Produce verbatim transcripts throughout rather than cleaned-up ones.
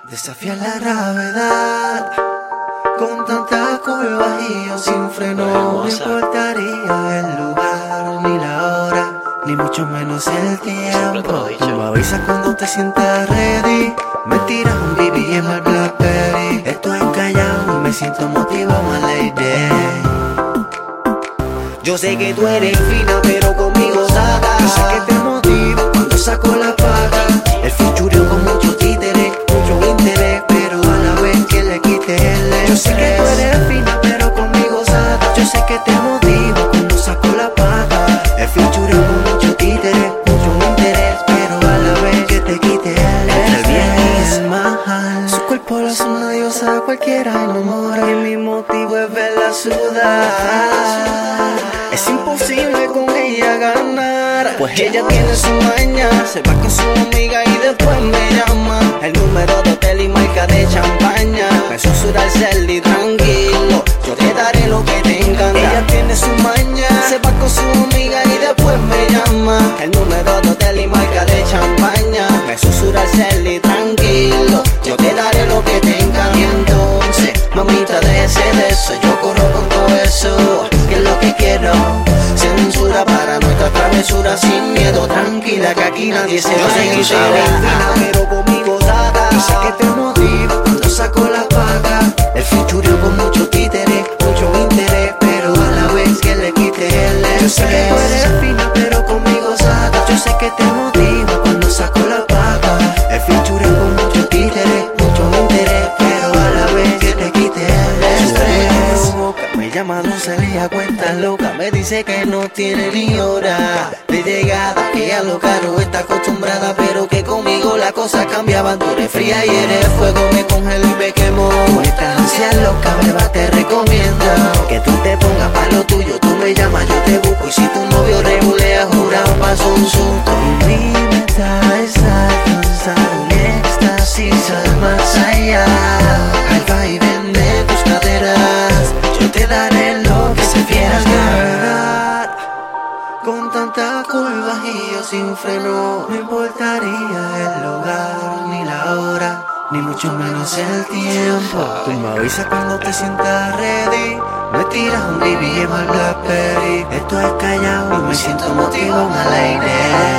Desafía la gravedad con tanta curva y yo sin freno. No me importaría el lugar, ni la hora, ni mucho menos el tiempo. Tú me avisas cuando te sientas ready. Me tiras un B B M al Blackberry. Estoy callado y me siento motivado, my lady. Yo sé que tú eres fina, pero conmigo saca. Yo sé que te motiva cuando saco la paga. El futurio con mucho títere, mucho interés, pero a la vez que le quite el estrés. Yo sé que tú eres fina, pero conmigo saca. Yo sé que te motiva cuando saco la paga. El futurio con mucho títere, mucho interés, pero a la vez que te quite el estrés. El bien y el mal, su cuerpo la hace una diosa, cualquiera enamora. Y mi motivo es verla sudar. Es imposible con ella ganar, pues ella tiene su maña. Se va con su amiga y después me llama. El número de hotel y marca de champaña. Me susurra el cel y tranquilo, yo te daré lo que te encanta. Ella tiene su maña. Se va con su amiga y después me llama. El número de hotel y marca de champaña. Me susurra el cel y tranquilo, yo te daré lo que te encanta. Y entonces, mamita, de ese de eso, yo corro con todo eso, que es lo que quiero. Censura para nuestra travesura, sin miedo, tranquila, que aquí nadie se va a seguir. Pero conmigo saca. Yo sé que te motiva cuando saco la paga. El futurio con mucho títere, mucho interés, pero a la vez que le quite el estrés. Yo sé que tú eres fina, pero conmigo saca. Yo sé que te motiva cuando saco la paga. El futurio con mucho títere, mucho interés, pero a la vez que te quite el estrés. Me llama Doncelía, cuenta loca. Me dice que no tiene ni hora de llegada, que a lo caro está acostumbrada, pero que conmigo la cosa cambiaba. Tú eres fría y eres fuego, me congelo y me quemo. Con esta ansia loca, beba, te recomiendo que tú te pongas pa' lo tuyo. Tú me llamas, yo te busco, y si tu novio regulea, jurado paso un susto. Y mi meta es alcanzar un éxtasis al más allá. Al vaivén de tus caderas, yo te daré lo que se quieras ganar. Con tanta curva y yo sin freno, no importaría el lugar, ni la hora, ni mucho menos el tiempo. Tú me avisas cuando te sientas ready. Me tiras un B B M al Blackberry. Esto es callado y me siento motivado, my lady.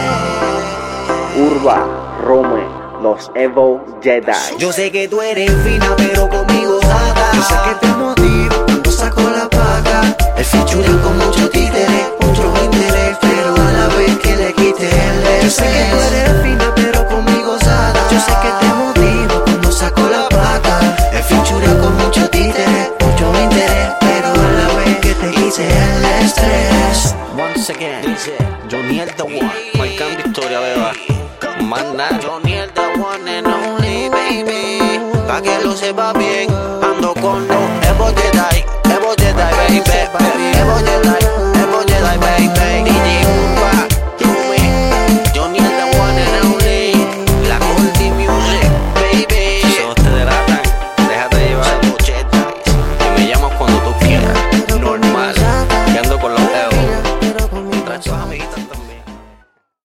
Urba, Rome, los Evo Jedi. Yo sé que tú eres fina, pero conmigo saca. Yo sé que te motiva cuando saco la paga. El featuring con mucho títere, mucho interés, pero a la vez que le quite el estrés. Yo sé que tú eres fina, pero conmigo saca. Yo sé que te motiva cuando saco la paga. El featuring con mucho títere, mucho interés, pero a la vez que te quite el estrés. Once again, dice Joniel the One, marcando historia, beba. Manda Joniel the One and only, baby. Pa' que lo sepa bien, ando con los Evo Jedi, Evo Jedi, baby, baby, Evo Jedi.